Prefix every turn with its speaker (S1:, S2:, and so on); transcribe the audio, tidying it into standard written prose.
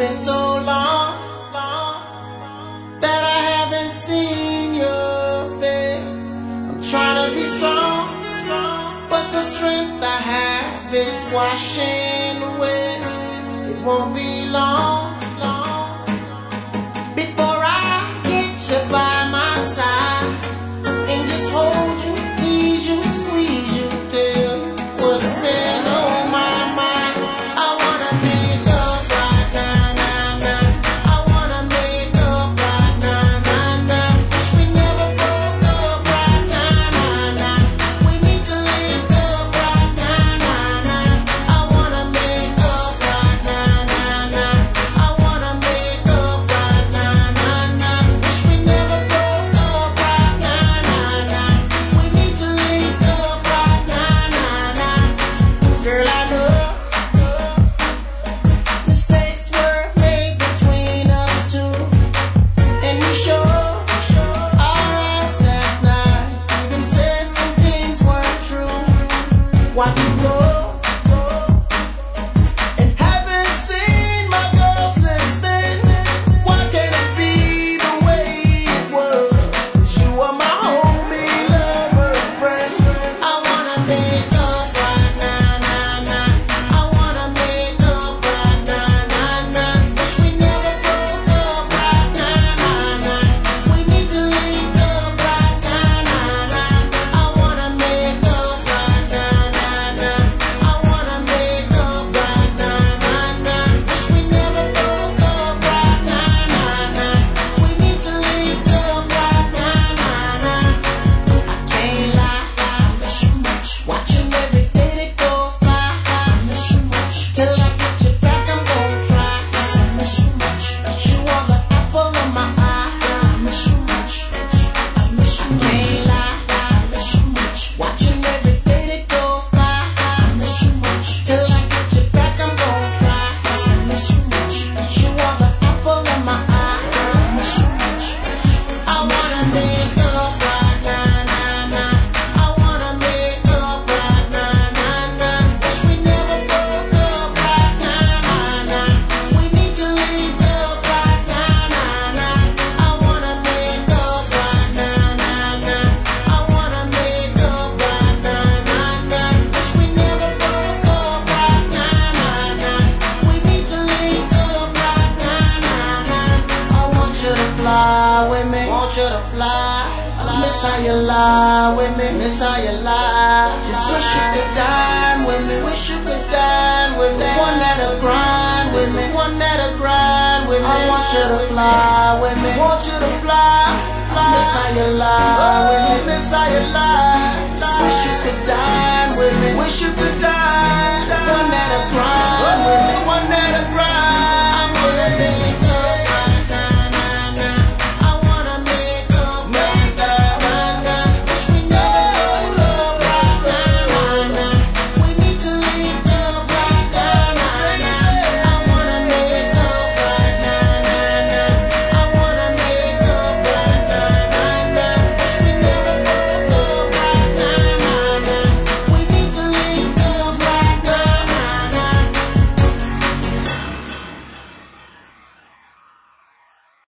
S1: been so long that I haven't seen your face. I'm trying to be strong, but the strength I have is washing away. It won't be long before I get you by my side and just hold you, tease you, squeeze you, tell you what's been on my mind. I wanna make up right now, now, now. I wanna make up right now, now, now. Wish we never broke up right now, now, now. We need to link up right now, now, now. I wanna make up right now, now, now. I wanna make up right now, now, now. Wish we never broke up right now, now, now. We need to link up right now, now, now. Girl, I know mistakes were made between us two, and we sure our eyes that night even said some things weren't true. Why you go and haven't seen my girl since then? Why can't it be the way it was? 'Cause you are my homie, lover, friend. I wanna make up right now, now, now. I wanna make up right now, now, now. Wish we never broke up right now, now, now. We need to link up right now, now, now. I wanna make up right now, now, now. I wanna make up right now, now, now. Wish we never broke up right now, now, now. We need to link up right now, now, now. I can't lie, I miss you much. Watching every day that goes by, I miss you much. Till I get you back, I'm gonna try. Yes, I miss you much. 'Cause you are the apple of my eye. I miss you much. I miss you much. Can't lie, I miss you much. Watching every day that goes by, I miss you much. Till I get you back, I'm gonna try. Yes, I miss you much. 'Cause you are the apple of my eye. I miss you much. I wanna make up right now, now, now. I wanna make up right now, now, now. Wish we never broke up right now, now, now. We need to link up right now, now, now. I wanna make up right now, now, now. I wanna make up right now, now, now. Wish we never broke up right now, now, now. We need to link up right now, now, now. I want you to fly with me, want you to fly. Miss how you lie with me, miss how you lie. Just wish you could dine with me, wish you could dine with me. One that'll grind with me, one that'll grind with me. I want you to fly with me, want you to fly. Miss how you lie with me, miss how you lie. Just wish you could dine with me, wish you could dine.